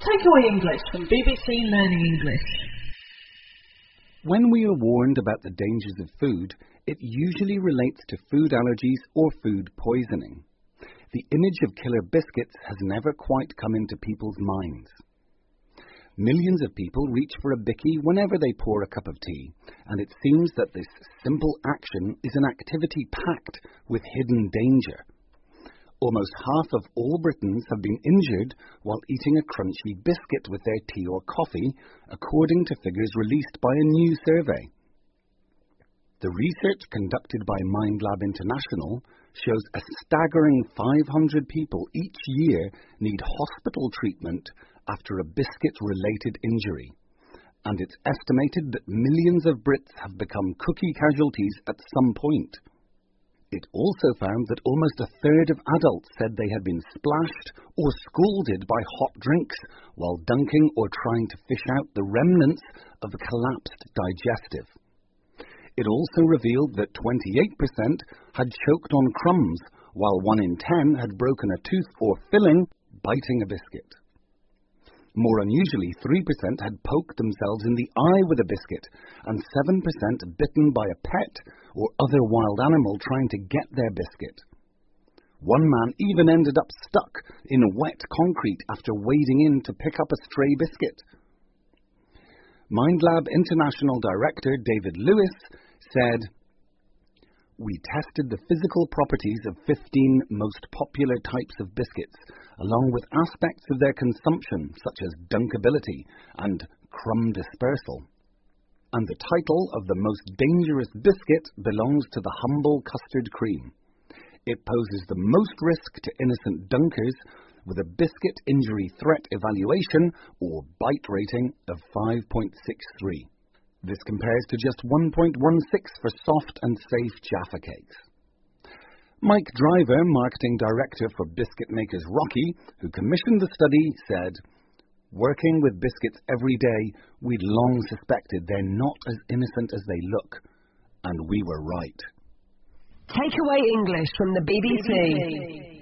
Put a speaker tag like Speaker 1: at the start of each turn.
Speaker 1: Takeaway English from BBC Learning English.
Speaker 2: When we are warned about the dangers of food, it usually relates to food allergies or food poisoning. The image of killer biscuits has never quite come into people's minds. Millions of people reach for a bicky whenever they pour a cup of tea, and it seems that this simple action is an activity packed with hidden danger. Almost half of all Britons have been injured while eating a crunchy biscuit with their tea or coffee, according to figures released by a new survey. The research conducted by MindLab International shows a staggering 500 people each year need hospital treatment after a biscuit-related injury, and it's estimated that millions of Brits have become cookie casualties at some point. It also found that almost a third of adults said they had been splashed or scalded by hot drinks while dunking or trying to fish out the remnants of a collapsed digestive. It also revealed that 28% had choked on crumbs, while 1 in 10 had broken a tooth or filling biting a biscuit. More unusually, 3% had poked themselves in the eye with a biscuit, and 7% bitten by a pet or other wild animal trying to get their biscuit. One man even ended up stuck in wet concrete after wading in to pick up a stray biscuit. MindLab International Director David Lewis said, "We tested the physical properties of 15 most popular types of biscuits, along with aspects of their consumption, such as dunkability and crumb dispersal. And the title of the most dangerous biscuit belongs to the humble custard cream. It poses the most risk to innocent dunkers, with a biscuit injury threat evaluation, or bite rating, of 5.63. This compares to just 1.16 for soft and safe Jaffa cakes." Mike Driver, marketing director for biscuit makers Rocky, who commissioned the study, said, "Working with biscuits every day, we'd long suspected they're not as innocent as they look, and we were right."
Speaker 3: Takeaway English from the BBC.